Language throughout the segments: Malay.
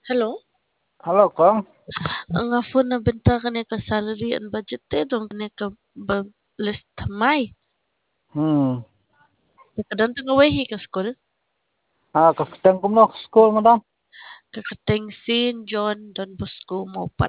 Hello. Halo Kong. Ang phone na benta kanya ka salary and budget dong kanya ka list tamay. Hmm. Kadang tengah wehi ka school. Kakitang ko mo school madam. Kakateng Saint John Don Bosco Mopat.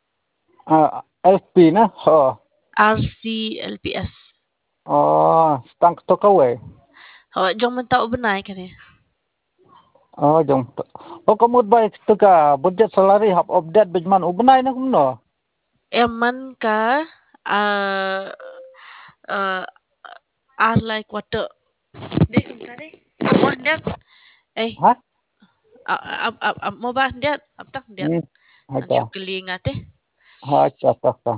LP na. RCLPS. Stang to ka we. Jong man tao benay kanya. Jong. Kamud ba ito ka budget salary half of that bijman ubnay na kumno. Eman ka uh, uh, like water. Dek kare. Mo ndak. Eh, Ha? mo ba ndak? Aptak ndak. Anjo Hacha. kelingat eh. Hacha ta.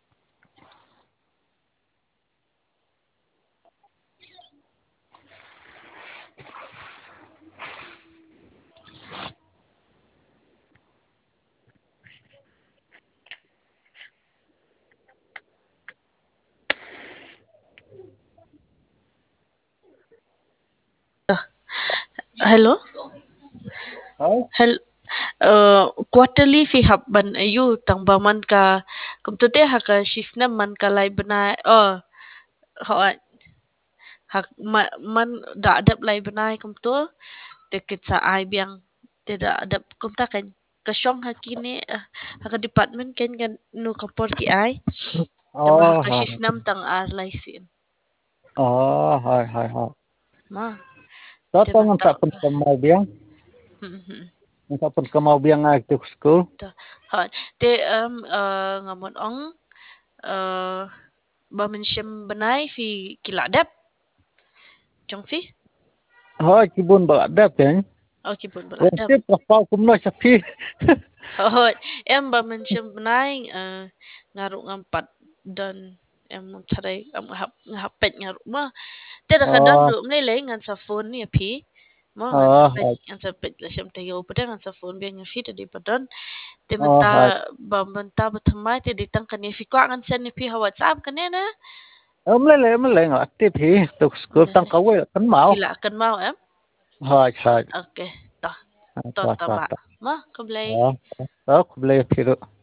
Hello. Hai. Hel quarterly fi habban ayu tang baman ka kum to te haka shifna man ka lai bana ho hak man da adap lai bana kum to te kit sa ai biang te da adap kum ta kan ka shong hakini haka department ken kan nu kapor ki ai te ma haka Hai. shifnam tang ar lai sin Hai. ma te Tatang man ang ta tapon ka mau biang. Ang tapon ka mau biang nga ito school. ha te ngamon ong ba min shem banai fi kiladap chong fi Kibun ba ada kan? okay pun baladap Wala pa kumno sa pi. hohot em ba min shem banai ngaru ngampat dan em tarai am ngapet ngaru ma te da kadang Oh, do mle le ngan sa phone ni pi mo hai. ngan sa pet la shem te yo pada ngan sa phone bi ngan fi te di padon te menta Hai. ba menta ba thamai te di tang kan fi kwa ngan sen ni pi ha whatsapp kan na Mle aktif hi. Tuk school tang kawe kan mau. kila kan mau em Hai. okay ta to Ta ta ta ba ta. ma ko blai Ờ, Đó, cũng lên thì được.